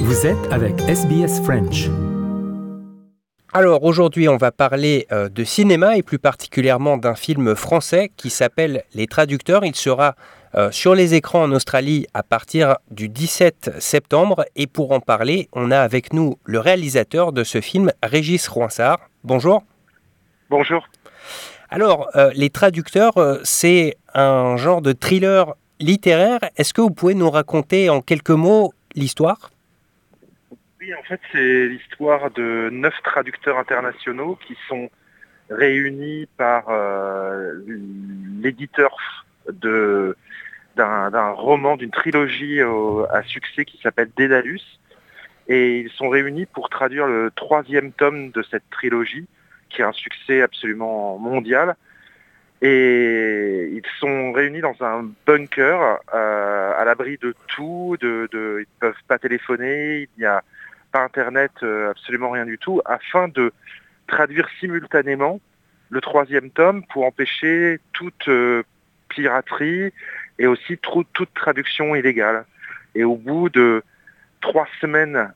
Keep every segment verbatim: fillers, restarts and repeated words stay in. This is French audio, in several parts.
Vous êtes avec S B S French. Alors aujourd'hui on va parler euh, de cinéma et plus particulièrement d'un film français qui s'appelle Les Traducteurs. Il sera euh, sur les écrans en Australie à partir du dix-sept septembre et pour en parler on a avec nous le réalisateur de ce film, Régis Rouinsart. Bonjour. Bonjour. Alors euh, Les Traducteurs euh, c'est un genre de thriller littéraire. Est-ce que vous pouvez nous raconter en quelques mots l'histoire ? Oui, en fait, c'est l'histoire de neuf traducteurs internationaux qui sont réunis par euh, l'éditeur de, d'un, d'un roman, d'une trilogie au, à succès qui s'appelle Dédalus. Et ils sont réunis pour traduire le troisième tome de cette trilogie, qui est un succès absolument mondial. Et ils sont réunis dans un bunker, euh, à l'abri de tout, de, de, ils ne peuvent pas téléphoner, il n'y a pas Internet, euh, absolument rien du tout, afin de traduire simultanément le troisième tome pour empêcher toute euh, piraterie et aussi tr- toute traduction illégale. Et au bout de trois semaines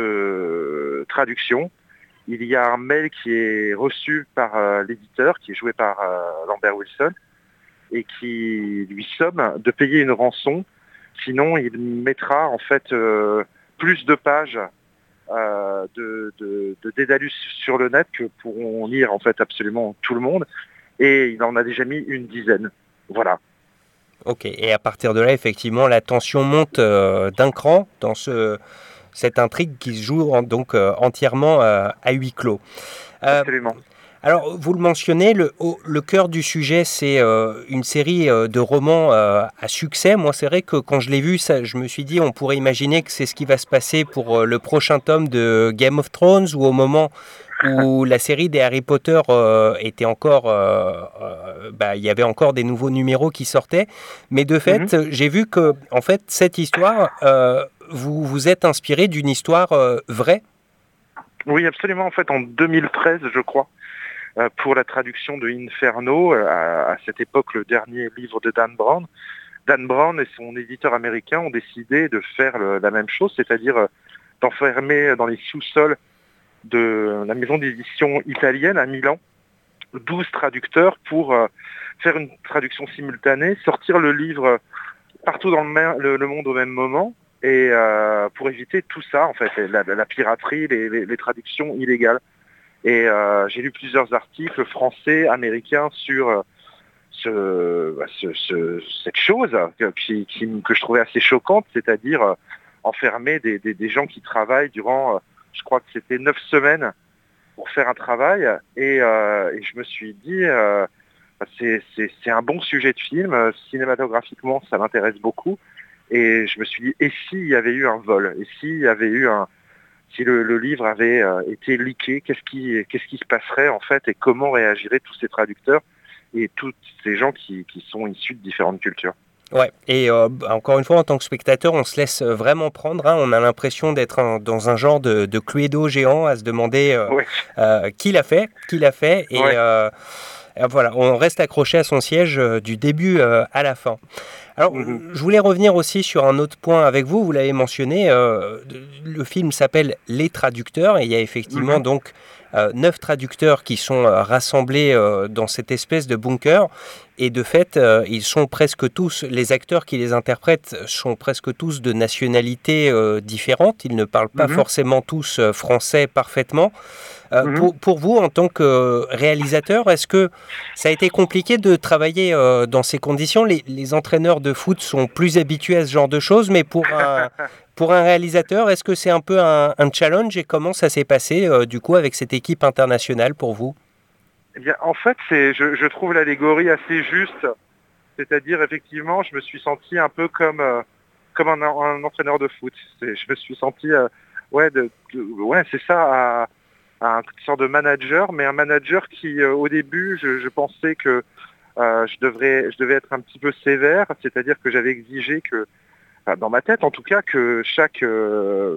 de traduction, il y a un mail qui est reçu par euh, l'éditeur, qui est joué par euh, Lambert Wilson, et qui lui somme de payer une rançon. Sinon, il mettra en fait euh, plus de pages euh, de, de, de Dédalus sur le net que pourront lire en fait absolument tout le monde. Et il en a déjà mis une dizaine. Voilà. Ok, et à partir de là, effectivement, la tension monte euh, d'un cran dans ce... cette intrigue qui se joue en, donc euh, entièrement euh, à huis clos. Euh, Absolument. Alors, vous le mentionnez, le, au, le cœur du sujet, c'est euh, une série euh, de romans euh, à succès. Moi, c'est vrai que quand je l'ai vu, ça, je me suis dit, on pourrait imaginer que c'est ce qui va se passer pour euh, le prochain tome de Game of Thrones, ou au moment où la série des Harry Potter euh, était encore, euh, euh, bah, il y avait encore des nouveaux numéros qui sortaient. Mais de fait, mm-hmm. j'ai vu que, en fait, cette histoire, euh, vous vous êtes inspiré d'une histoire euh, vraie. Oui, absolument. En fait, en deux mille treize, je crois, euh, pour la traduction de Inferno, euh, à, à cette époque, le dernier livre de Dan Brown, Dan Brown et son éditeur américain ont décidé de faire le, la même chose, c'est-à-dire euh, d'enfermer dans les sous-sols de la maison d'édition italienne à Milan douze traducteurs pour euh, faire une traduction simultanée, sortir le livre partout dans le, le, le monde au même moment, et euh, pour éviter tout ça, en fait, la, la piraterie, les, les, les traductions illégales. Et euh, j'ai lu plusieurs articles français, américains sur euh, ce, ce, ce, cette chose que, qui, qui, que je trouvais assez choquante, c'est-à-dire euh, enfermer des, des, des gens qui travaillent durant, euh, je crois que c'était neuf semaines pour faire un travail. Et, euh, et je me suis dit, euh, c'est, c'est, c'est un bon sujet de film, cinématographiquement ça m'intéresse beaucoup. Et je me suis dit, et s'il y avait eu un vol, et s'il y avait eu un, si le, le livre avait euh, été leaké, qu'est-ce qui, qu'est-ce qui se passerait en fait, et comment réagiraient tous ces traducteurs et tous ces gens qui, qui sont issus de différentes cultures. Ouais, et euh, encore une fois, en tant que spectateur, on se laisse vraiment prendre. Hein, on a l'impression d'être un, dans un genre de, de Cluedo géant, à se demander euh, ouais. euh, qui l'a fait, qui l'a fait, et ouais. euh, voilà, on reste accroché à son siège euh, du début euh, à la fin. Alors, mmh. je voulais revenir aussi sur un autre point avec vous. Vous l'avez mentionné, euh, le film s'appelle Les Traducteurs, et il y a effectivement mmh. donc euh, neuf traducteurs qui sont euh, rassemblés euh, dans cette espèce de bunker. Et de fait, euh, ils sont presque tous, les acteurs qui les interprètent sont presque tous de nationalités euh, différentes. Ils ne parlent pas mmh. forcément tous euh, français parfaitement. Euh, mmh. pour, pour vous, en tant que réalisateur, est-ce que ça a été compliqué de travailler euh, dans ces conditions ? les, les entraîneurs de foot sont plus habitués à ce genre de choses, mais pour un, pour un réalisateur, est-ce que c'est un peu un, un challenge ? Et comment ça s'est passé, euh, du coup, avec cette équipe internationale pour vous ? Eh bien, en fait, c'est, je, je trouve l'allégorie assez juste. C'est-à-dire, effectivement, je me suis senti un peu comme, euh, comme un, un entraîneur de foot. C'est, je me suis senti, euh, ouais, de, de, ouais, c'est ça, à, à une sorte de manager, mais un manager qui, euh, au début, je, je pensais que euh, je, devrais, je devais être un petit peu sévère, c'est-à-dire que j'avais exigé que, enfin, dans ma tête en tout cas, que chaque euh,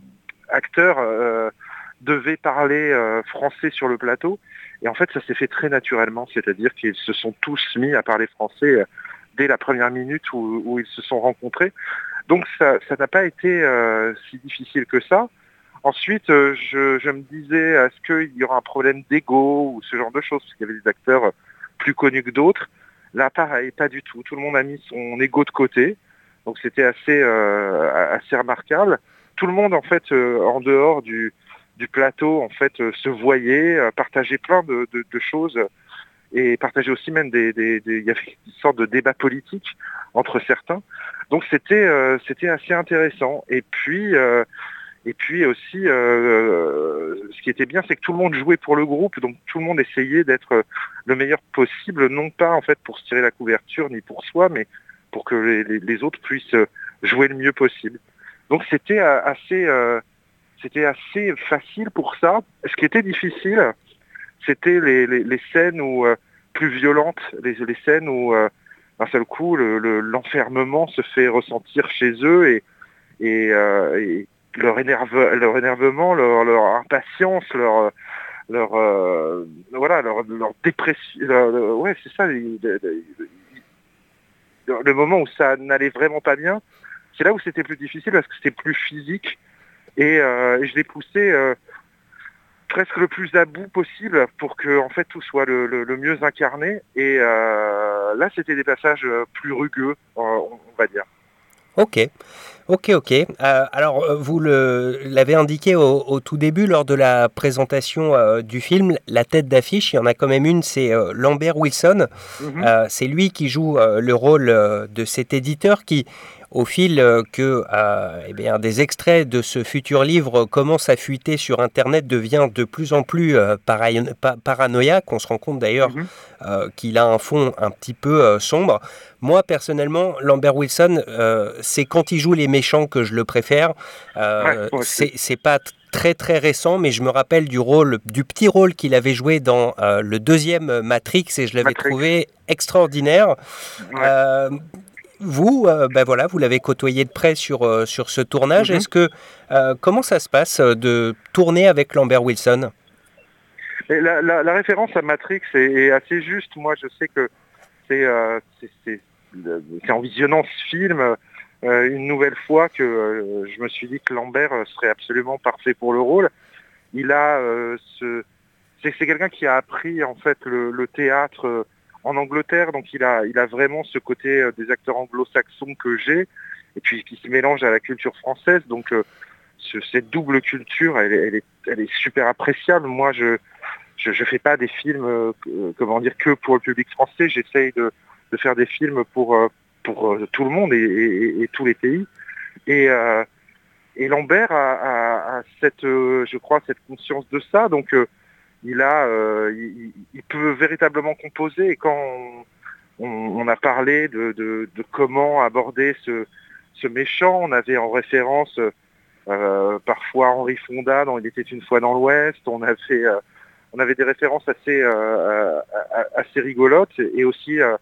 acteur euh, devait parler euh, français sur le plateau. Et en fait, ça s'est fait très naturellement, c'est-à-dire qu'ils se sont tous mis à parler français dès la première minute où, où ils se sont rencontrés. Donc ça ça n'a pas été euh, si difficile que ça. Ensuite, euh, je, je me disais, est-ce qu'il y aura un problème d'ego ou ce genre de choses, parce qu'il y avait des acteurs plus connus que d'autres. Là, pareil, pas du tout. Tout le monde a mis son ego de côté, donc c'était assez euh, assez remarquable. Tout le monde, en fait, euh, en dehors du du plateau, en fait, euh, se voyait, euh, partageait plein de, de, de choses et partageait aussi même des, des, des, il y avait une sorte de débat politique entre certains. Donc c'était euh, c'était assez intéressant. Et puis euh, Et puis aussi, euh, ce qui était bien, c'est que tout le monde jouait pour le groupe, donc tout le monde essayait d'être le meilleur possible, non pas en fait pour se tirer la couverture ni pour soi, mais pour que les, les, les autres puissent jouer le mieux possible. Donc c'était assez, euh, c'était assez facile pour ça. Ce qui était difficile, c'était les, les, les scènes où euh, plus violentes, les, les scènes où euh, d'un seul coup le, le, l'enfermement se fait ressentir chez eux et, et, euh, et leur, énerve, leur énervement, leur, leur impatience, leur, leur euh, voilà, leur, leur dépression. Leur, leur, ouais, c'est ça. Le, le, le moment où ça n'allait vraiment pas bien, c'est là où c'était plus difficile parce que c'était plus physique et, euh, et je l'ai poussé euh, presque le plus à bout possible pour que en fait tout soit le, le, le mieux incarné. Et euh, là, c'était des passages plus rugueux, on, on va dire. Ok, ok, ok. Euh, alors, vous le, l'avez indiqué au, au tout début lors de la présentation euh, du film, la tête d'affiche, il y en a quand même une, c'est euh, Lambert Wilson. Mm-hmm. Euh, c'est lui qui joue euh, le rôle euh, de cet éditeur qui, au fil euh, que euh, eh bien, des extraits de ce futur livre commencent à fuiter sur Internet, devient de plus en plus euh, para- pa- paranoïaque. On se rend compte d'ailleurs Mm-hmm. euh, qu'il a un fond un petit peu euh, sombre. Moi, personnellement, Lambert Wilson, euh, c'est quand il joue les méchants que je le préfère. Euh, Ouais, c'est, c'est pas t- très très récent, mais je me rappelle du rôle, du petit rôle qu'il avait joué dans euh, le deuxième Matrix et je l'avais Matrix. trouvé extraordinaire. Ouais. Euh, vous, euh, ben voilà, vous l'avez côtoyé de près sur, euh, sur ce tournage. Mm-hmm. Est-ce que euh, comment ça se passe de tourner avec Lambert Wilson? Et la, la, la référence à Matrix est, est assez juste. Moi, je sais que c'est, euh, c'est, c'est, c'est en visionnant ce film euh, une nouvelle fois que euh, je me suis dit que Lambert serait absolument parfait pour le rôle. Il a euh, ce, c'est, c'est quelqu'un qui a appris en fait le, le théâtre euh, en Angleterre, donc il a, il a vraiment ce côté euh, des acteurs anglo-saxons que j'ai, et puis qui se mélange à la culture française. Donc euh, ce, cette double culture, elle, elle, est, elle est super appréciable. Moi, je Je ne fais pas des films, euh, comment dire, que pour le public français. J'essaye de, de faire des films pour, euh, pour euh, tout le monde et, et, et tous les pays. Et, euh, et Lambert a, a, a cette, euh, je crois, cette conscience de ça. Donc, euh, il a, euh, il, il peut véritablement composer. Et quand on, on, on a parlé de, de, de comment aborder ce, ce méchant, on avait en référence euh, parfois Henri Fonda dans Il était une fois dans l'Ouest. On avait euh, On avait des références assez, euh, assez rigolotes et aussi euh,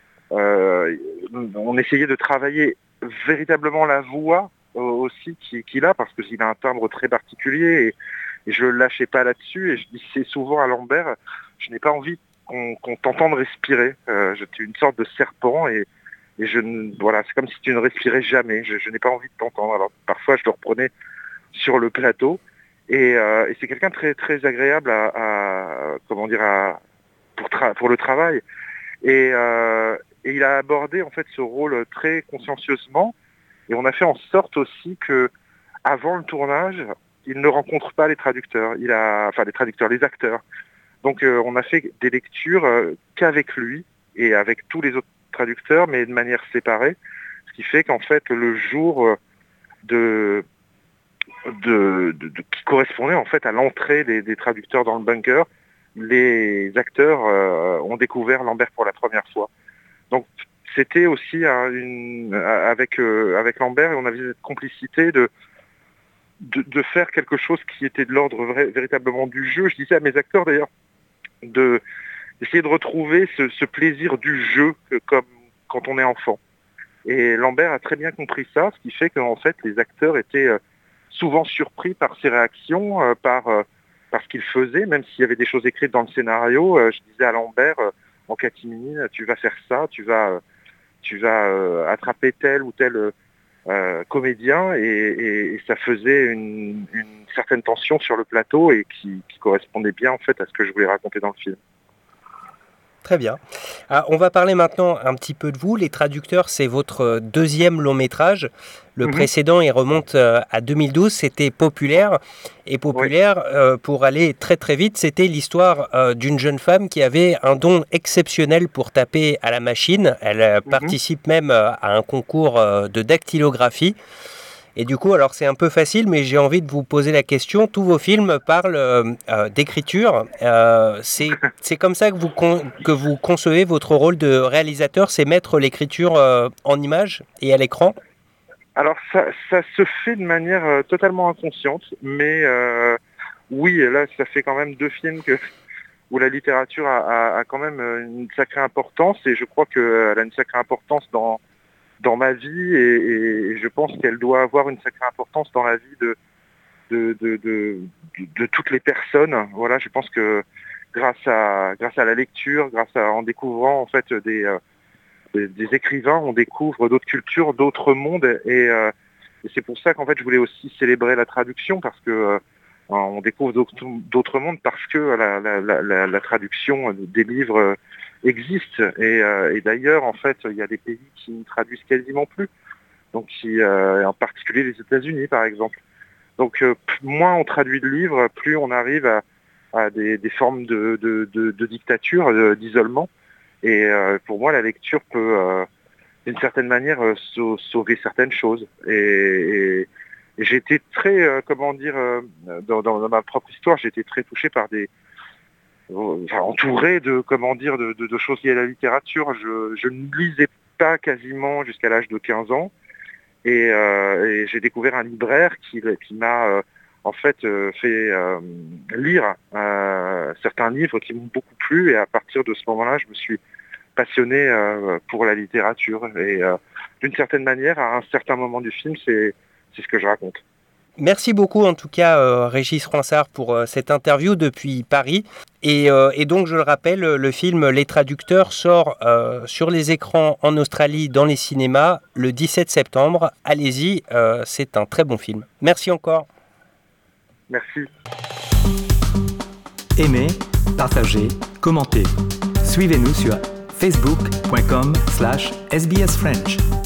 euh, on essayait de travailler véritablement la voix aussi qu'il a parce qu'il a un timbre très particulier et, et je ne le lâchais pas là-dessus et je disais souvent à Lambert, je n'ai pas envie qu'on, qu'on t'entende respirer. Euh, j'étais une sorte de serpent et, et je, voilà, c'est comme si tu ne respirais jamais. Je, je n'ai pas envie de t'entendre. Alors parfois je le reprenais sur le plateau. Et, euh, et c'est quelqu'un de très très agréable à, à comment dire à, pour tra- pour le travail et, euh, et il a abordé en fait ce rôle très consciencieusement et on a fait en sorte aussi que avant le tournage il ne rencontre pas les traducteurs il a enfin les traducteurs les acteurs donc euh, on a fait des lectures euh, qu'avec lui et avec tous les autres traducteurs mais de manière séparée ce qui fait qu'en fait le jour de De, de, de, qui correspondait en fait à l'entrée des, des traducteurs dans le bunker. Les acteurs euh, ont découvert Lambert pour la première fois. Donc c'était aussi hein, une, avec, euh, avec Lambert, on avait cette complicité de, de, de faire quelque chose qui était de l'ordre vrai, véritablement du jeu. Je disais à mes acteurs d'ailleurs de, d'essayer de retrouver ce, ce plaisir du jeu comme quand on est enfant. Et Lambert a très bien compris ça, ce qui fait qu'en fait les acteurs étaient euh, souvent surpris par ses réactions, euh, par, euh, par ce qu'il faisait, même s'il y avait des choses écrites dans le scénario. Euh, je disais à Lambert, euh, en catimini, tu vas faire ça, tu vas, euh, tu vas euh, attraper tel ou tel euh, euh, comédien et, et, et ça faisait une, une certaine tension sur le plateau et qui, qui correspondait bien en fait à ce que je voulais raconter dans le film. Très bien. Alors, on va parler maintenant un petit peu de vous. Les Traducteurs, c'est votre deuxième long métrage. Le mmh. précédent, il remonte à deux mille douze, c'était Populaire. Et Populaire, oui. euh, pour aller très très vite, c'était l'histoire euh, d'une jeune femme qui avait un don exceptionnel pour taper à la machine. Elle euh, mmh. participe même euh, à un concours euh, de dactylographie. Et du coup, alors c'est un peu facile, mais j'ai envie de vous poser la question. Tous vos films parlent euh, euh, d'écriture. Euh, c'est, c'est comme ça que vous, con, que vous concevez votre rôle de réalisateur, c'est mettre l'écriture euh, en image et à l'écran? Alors ça, ça se fait de manière euh, totalement inconsciente, mais euh, oui, là ça fait quand même deux films que, où la littérature a, a, a quand même une sacrée importance, et je crois qu'elle a une sacrée importance dans... dans ma vie et, et je pense qu'elle doit avoir une sacrée importance dans la vie de de, de, de, de, de toutes les personnes. Voilà, je pense que grâce à grâce à la lecture, grâce à en découvrant en fait des euh, des, des écrivains, on découvre d'autres cultures, d'autres mondes et, euh, et c'est pour ça qu'en fait je voulais aussi célébrer la traduction parce que euh, on découvre d'autres, d'autres mondes parce que la, la, la, la traduction des livres existe et, euh, et d'ailleurs en fait il y a des pays qui ne traduisent quasiment plus, donc qui, euh, en particulier les États-Unis par exemple. Donc euh, moins on traduit de livres, plus on arrive à, à des, des formes de, de, de, de dictature, de, d'isolement. Et euh, pour moi la lecture peut euh, d'une certaine manière euh, sauver certaines choses. Et, et, et j'ai été très, euh, comment dire, euh, dans, dans, dans ma propre histoire, j'ai été très touché par des Enfin, entouré de comment dire de, de, de choses liées à la littérature. Je, je ne lisais pas quasiment jusqu'à l'âge de quinze ans et, euh, et j'ai découvert un libraire qui, qui m'a euh, en fait euh, fait euh, lire euh, certains livres qui m'ont beaucoup plu et à partir de ce moment-là je me suis passionné euh, pour la littérature et euh, d'une certaine manière à un certain moment du film c'est, c'est ce que je raconte. Merci beaucoup en tout cas euh, Régis Froissart pour euh, cette interview depuis Paris. Et, euh, et donc je le rappelle, le film Les Traducteurs sort euh, sur les écrans en Australie dans les cinémas le dix-sept septembre. Allez-y, euh, c'est un très bon film. Merci encore. Merci. Aimez, partagez, commentez. Suivez-nous sur facebook point com slash S B S French.